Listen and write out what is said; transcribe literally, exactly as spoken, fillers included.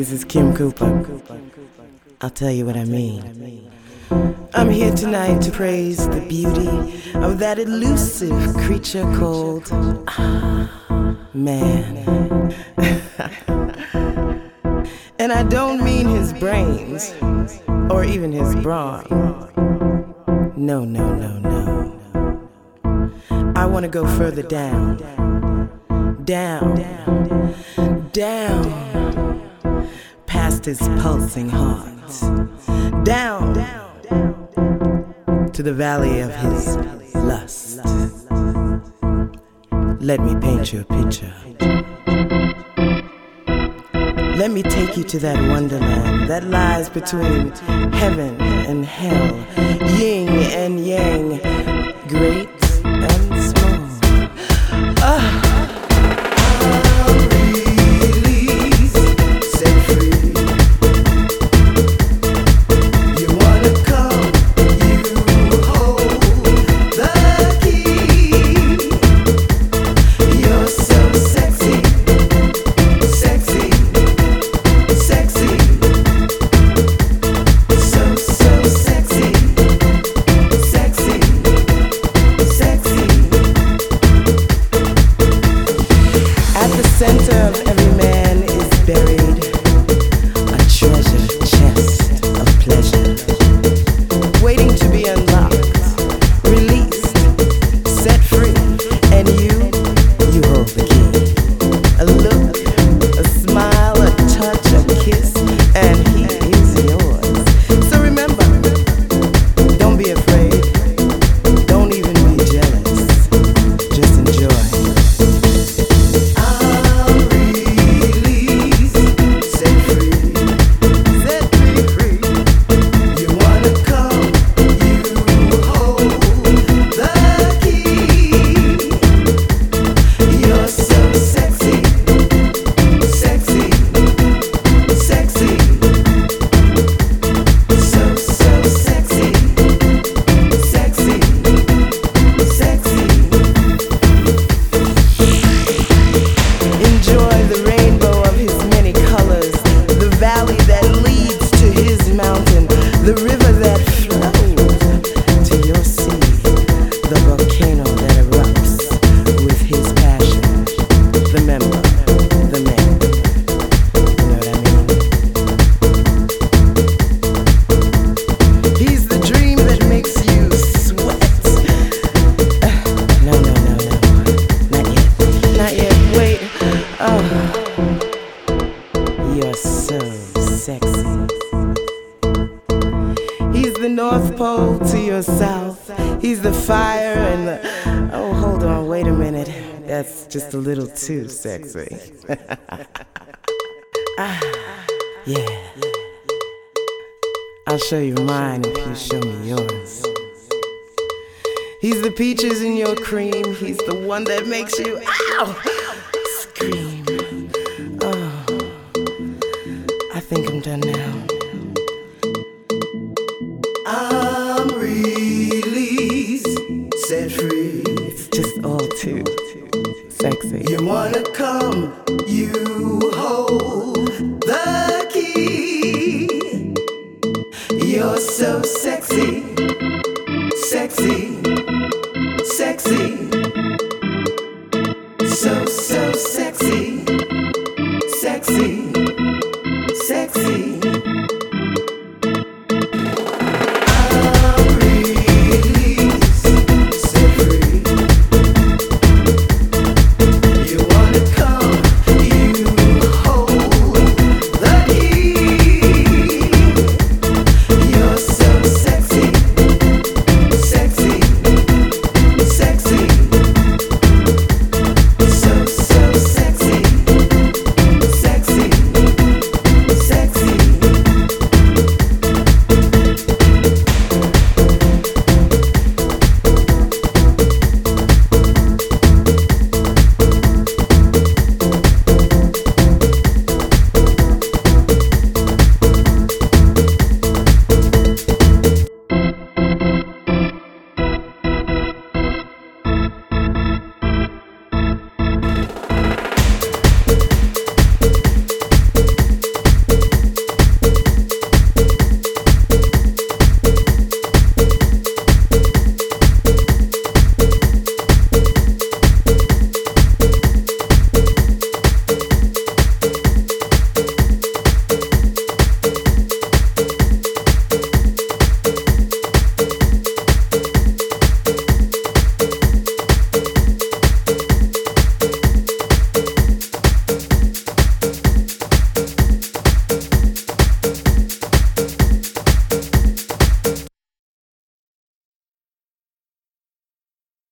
This is Kim Cooper. I'll tell you what I mean. I'm here tonight to praise the beauty of that elusive creature called ah, man. And I don't mean his brains or even his brawn. No, no, no, no. I want to go further down. Down, down, past his pulsing heart, down to the valley of his lust. Let me paint you a picture. Let me take you to that wonderland that lies between heaven and hell, yin and yang, great and small. Ah. North Pole to your south. He's the fire and the... Oh, hold on, wait a minute. That's just a little too sexy. Ah, yeah. I'll show you mine if you show me yours. He's the peaches in your cream. He's the one that makes you, ow, scream. Oh, I think I'm done now. I'm released, set free. It's just all too sexy. You wanna come, you hold the key. You're so sexy, sexy, sexy, so, so sexy.